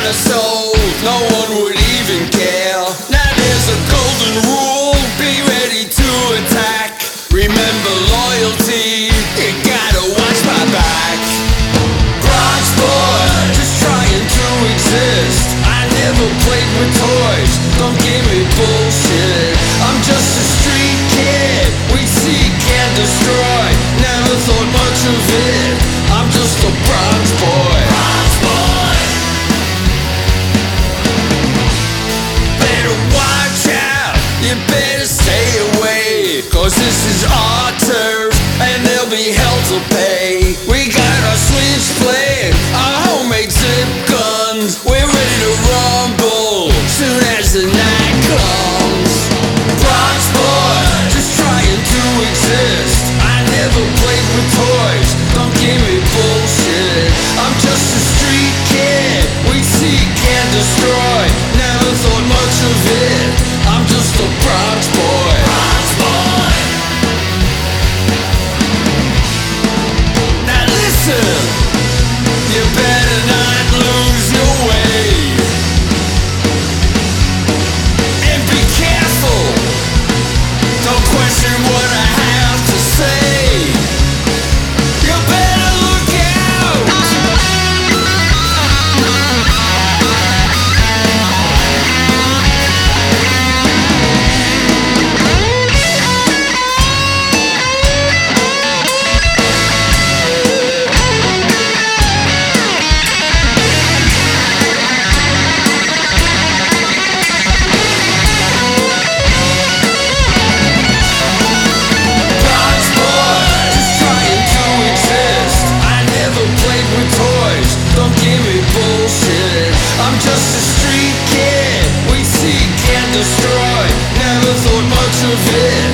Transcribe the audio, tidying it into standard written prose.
our souls, no one would even care. Now there's a golden rule, be ready to attack. Remember loyalty, you gotta watch my back. Bronx boy, just trying to exist. I never played with toys, don't give me bullshit. I'm just a street kid, we seek and destroy. Never thought much of it, I'm just a Bronx boy. Bronx boy. Better watch out, you better stay away, 'cause this is our turf and there'll be hell to pay. We got our switchblade, our homemade zip guns. We're ready to rumble soon as the night comes. Bronx boy, just trying to exist. I never played with toys, don't give me bullshit. I'm just a street kid, we seek and destroy. Never thought much of it, I'm just a Bronx boy. Bronx boy. Now listen, you better not lose your way. And be careful, don't question what I have to say. You better look out. Bronx boy, just trying to exist. I never played with toys, don't give me bullshit. I'm just a street kid, we seek and destroy. Never thought much of it,